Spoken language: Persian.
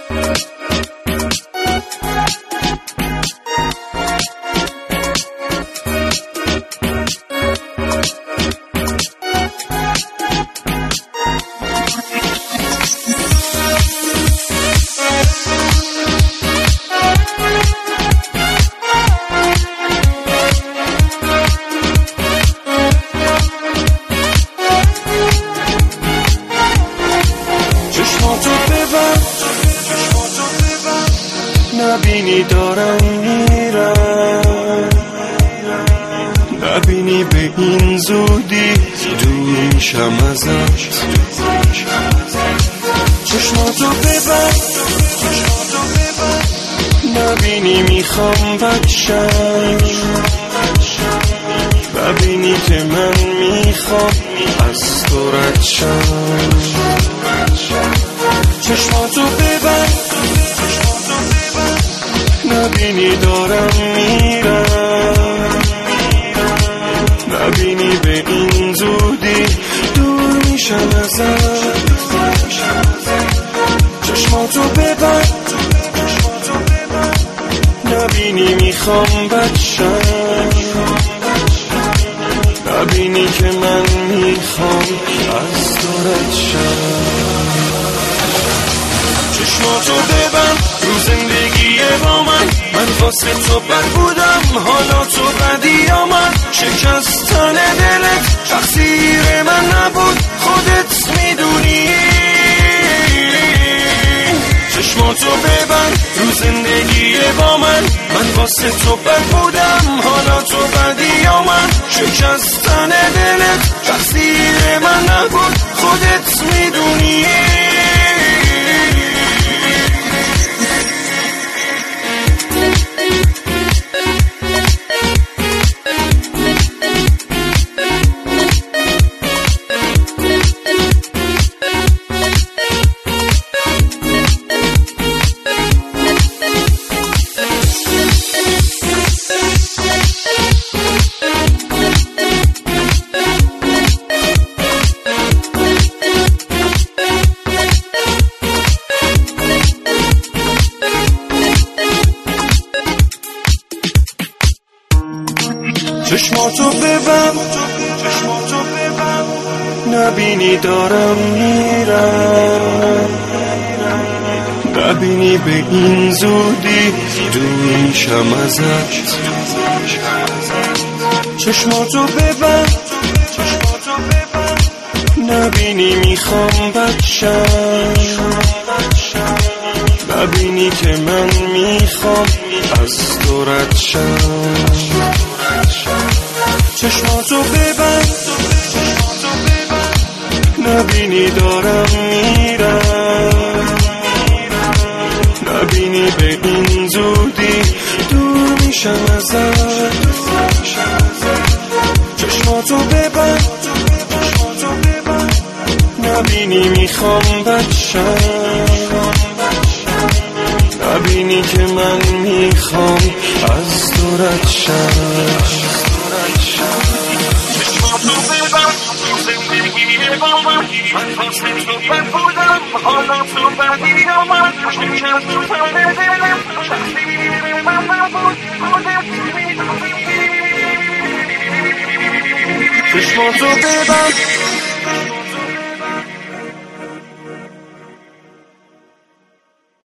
نبینی دارم میرم، نبینی به این زودی دور میشم ازت. چشماتو ببند نبینی میخوام بکشم، نبینی که من میخوام از تو رد شم. چشماتو ببند نبینی دارم میرم، نبینی به این زودی دور میشم ازت. چشماتو ببند نبینی میخوام بچم، نبینی که من میخوام از تو رد شم. چشماتو ببند رو زندگی با من واسه تو بد بودم، حالا تو بدی آمد. شکستن دلت تقصیر من نبود، خودت میدونی. چشماتو ببند رو زندگی با من واسه تو بد بودم، حالا تو بدی آمد. شکستن دلت تقصیر من نبود، خودت میدونی. چشماتو ببند نبینی دارم میرم، نبینی به این زودی دور میشم ازت. چشماتو ببند نبینی میخوام بچم، نبینی که من میخوام از تو رد شم. چشماتو ببند نبینی دارم میرم، نبینی به این زودی دور میشم ازت. چشماتو ببند نبینی میخوام بچم، نبینی که من میخوام از تو رد شم. چشماتو ببند زندگی با من واسه تو بد بودم، حالا تو بدی آمد. شکستن دلم تقصیر من نبود، خودت میدونی. چشماتو ببند